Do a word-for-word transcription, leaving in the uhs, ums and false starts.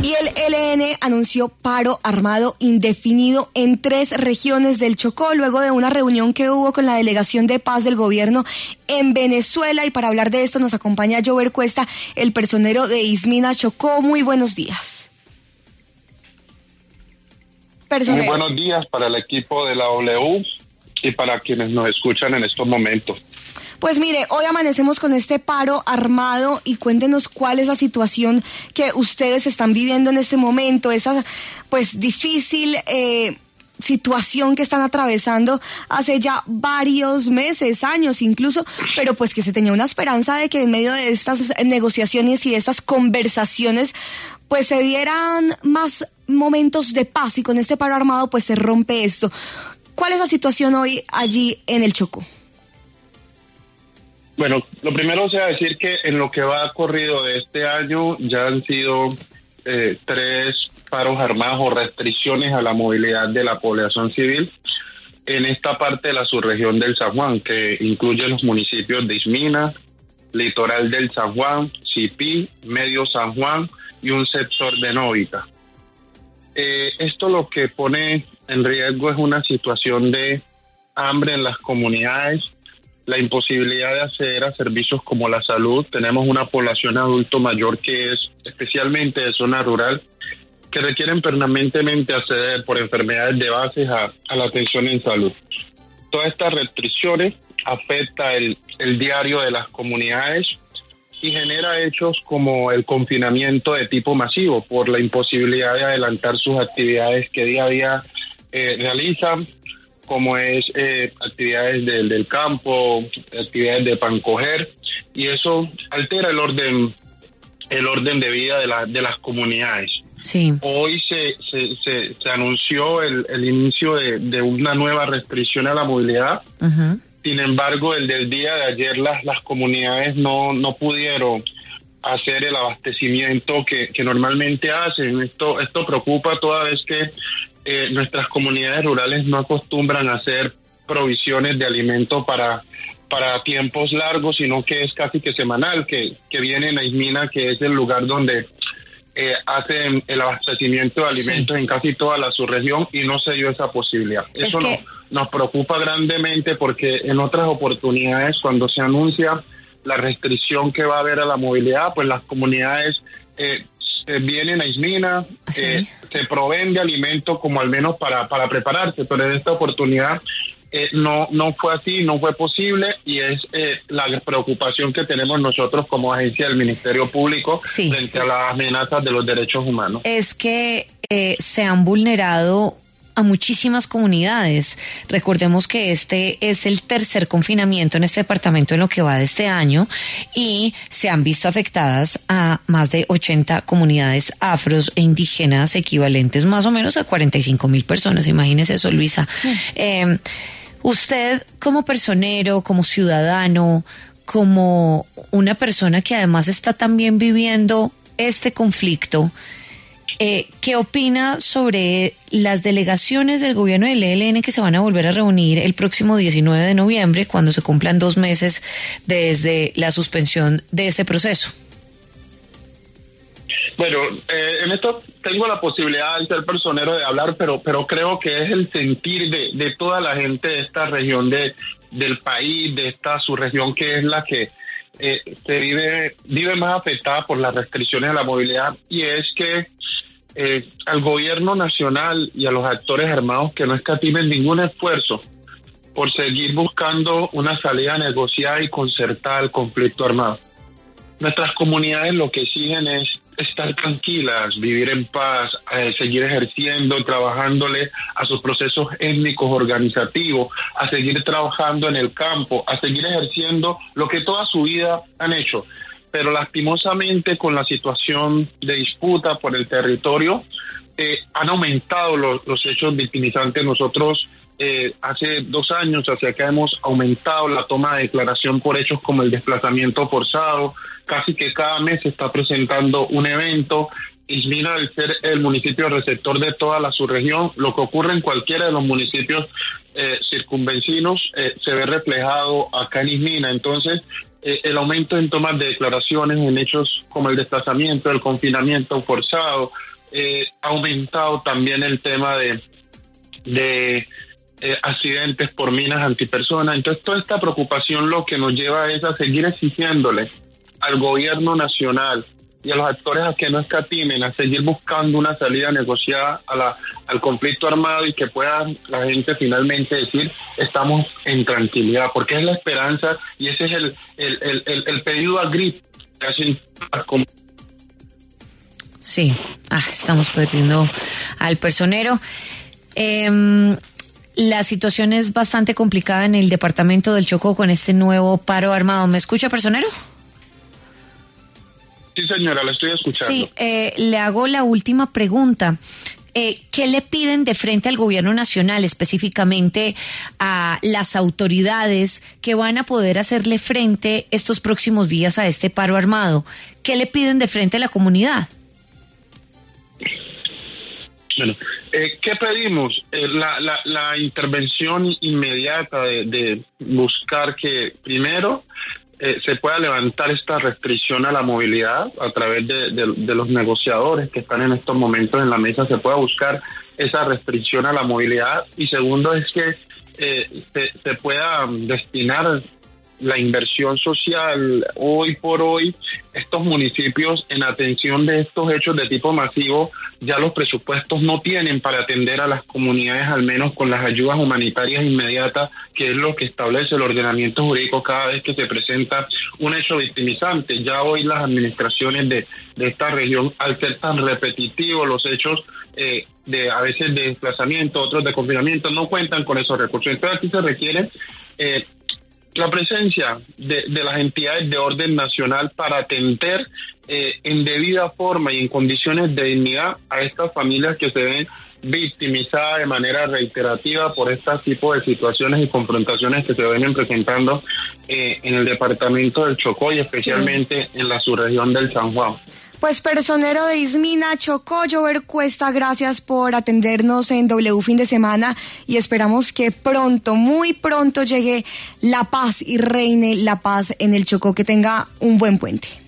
Y el E L N anunció paro armado indefinido en tres regiones del Chocó, luego de una reunión que hubo con la Delegación de Paz del Gobierno en Venezuela. Y para hablar de esto nos acompaña Jover Cuesta, el personero de Ismina Chocó. Muy buenos días. Personero. Muy buenos días para el equipo de la W y para quienes nos escuchan en estos momentos. Pues mire, hoy amanecemos con este paro armado y cuéntenos cuál es la situación que ustedes están viviendo en este momento, esa pues difícil eh, situación que están atravesando hace ya varios meses, años incluso, pero pues que se tenía una esperanza de que en medio de estas negociaciones y de estas conversaciones pues se dieran más momentos de paz, y con este paro armado pues se rompe esto. ¿Cuál es la situación hoy allí en el Chocó? Bueno, lo primero sea decir que en lo que va corrido de este año ya han sido eh, tres paros armados o restricciones a la movilidad de la población civil en esta parte de la subregión del San Juan, que incluye los municipios de Ismina, Litoral del San Juan, Cipí, Medio San Juan y un sector de Novita. Eh, esto lo que pone en riesgo es una situación de hambre en las comunidades, la imposibilidad de acceder a servicios como la salud. Tenemos una población adulto mayor que es especialmente de zona rural, que requieren permanentemente acceder por enfermedades de base a, a la atención en salud. Todas estas restricciones afectan el, el diario de las comunidades y genera hechos como el confinamiento de tipo masivo por la imposibilidad de adelantar sus actividades que día a día eh, realizan, como es eh, actividades del, del campo, actividades de pancoger, y eso altera el orden el orden de vida de, la, de las comunidades. Sí. Hoy se se, se, se anunció el, el inicio de, de una nueva restricción a la movilidad. Uh-huh. Sin embargo, el del día de ayer las, las comunidades no, no pudieron hacer el abastecimiento que, que normalmente hacen. Esto, esto preocupa toda vez que eh, nuestras comunidades rurales no acostumbran a hacer provisiones de alimentos para, para tiempos largos, sino que es casi que semanal, que, que vienen a Ismina, que es el lugar donde eh, hacen el abastecimiento de alimentos, sí, en casi toda la subregión, y no se dio esa posibilidad. Eso es que... nos, nos preocupa grandemente, porque en otras oportunidades, cuando se anuncia la restricción que va a haber a la movilidad, pues las comunidades eh, eh, vienen a Ismina, ¿sí? eh, se proveen de alimentos como al menos para, para prepararse, pero en esta oportunidad eh, no, no fue así, no fue posible, y es eh, la preocupación que tenemos nosotros como agencia del Ministerio Público, sí, frente a las amenazas de los derechos humanos. Es que eh, se han vulnerado a muchísimas comunidades. Recordemos que este es el tercer confinamiento en este departamento en lo que va de este año, y se han visto afectadas a más de ochenta comunidades afros e indígenas, equivalentes más o menos a cuarenta y cinco mil personas. Imagínese eso, Luisa. Mm. Eh, usted, como personero, como ciudadano, como una persona que además está también viviendo este conflicto, Eh, ¿qué opina sobre las delegaciones del gobierno del E L N que se van a volver a reunir el próximo diecinueve de noviembre, cuando se cumplan dos meses desde la suspensión de este proceso? Bueno, eh, en esto tengo la posibilidad de ser personero de hablar, pero pero creo que es el sentir de, de toda la gente de esta región de del país, de esta subregión, que es la que eh, se vive vive más afectada por las restricciones a la movilidad, y es que Eh, al gobierno nacional y a los actores armados que no escatimen ningún esfuerzo por seguir buscando una salida negociada y concertada al conflicto armado. Nuestras comunidades lo que exigen es estar tranquilas, vivir en paz, eh, seguir ejerciendo, trabajándole a sus procesos étnicos organizativos, a seguir trabajando en el campo, a seguir ejerciendo lo que toda su vida han hecho. Pero lastimosamente, con la situación de disputa por el territorio, eh, han aumentado los, los hechos victimizantes. Nosotros eh, hace dos años hacia acá hemos aumentado la toma de declaración por hechos como el desplazamiento forzado. Casi que cada mes se está presentando un evento. Ismina, al ser el municipio receptor de toda la subregión, lo que ocurre en cualquiera de los municipios eh, circunvecinos eh, se ve reflejado acá en Ismina. Entonces, eh, el aumento en tomas de declaraciones en hechos como el desplazamiento, el confinamiento forzado, eh, ha aumentado también el tema de, de eh, accidentes por minas antipersonas. Entonces, toda esta preocupación lo que nos lleva es a seguir exigiéndole al gobierno nacional y a los actores a que no escatimen, a seguir buscando una salida negociada a la, al conflicto armado y que pueda la gente finalmente decir estamos en tranquilidad, porque es la esperanza y ese es el, el, el, el, el pedido a grito que hacen las comunidades. Sí, ah, estamos perdiendo al personero. Eh, la situación es bastante complicada en el departamento del Chocó con este nuevo paro armado. ¿Me escucha, personero? Sí, señora, la estoy escuchando. Sí, eh, le hago la última pregunta. Eh, ¿Qué le piden de frente al gobierno nacional, específicamente a las autoridades que van a poder hacerle frente estos próximos días a este paro armado? ¿Qué le piden de frente a la comunidad? Bueno, eh, ¿qué pedimos? Eh, la, la, la intervención inmediata de, de buscar que primero eh, se pueda levantar esta restricción a la movilidad a través de, de, de los negociadores que están en estos momentos en la mesa, se pueda buscar esa restricción a la movilidad, y segundo es que eh, se, se pueda destinar la inversión social hoy por hoy, estos municipios en atención de estos hechos de tipo masivo, ya los presupuestos no tienen para atender a las comunidades, al menos con las ayudas humanitarias inmediatas, que es lo que establece el ordenamiento jurídico cada vez que se presenta un hecho victimizante. Ya hoy las administraciones de, de esta región, al ser tan repetitivos los hechos, eh, de a veces de desplazamiento, otros de confinamiento, no cuentan con esos recursos. Entonces aquí se requiere eh, la presencia de, de las entidades de orden nacional para atender eh, en debida forma y en condiciones de dignidad a estas familias que se ven victimizadas de manera reiterativa por este tipo de situaciones y confrontaciones que se vienen presentando eh, en el departamento del Chocó y especialmente sí. en la subregión del San Juan. Pues personero de Ismina, Chocó, Jover Cuesta, gracias por atendernos en W Fin de Semana y esperamos que pronto, muy pronto llegue la paz y reine la paz en el Chocó, que tenga un buen puente.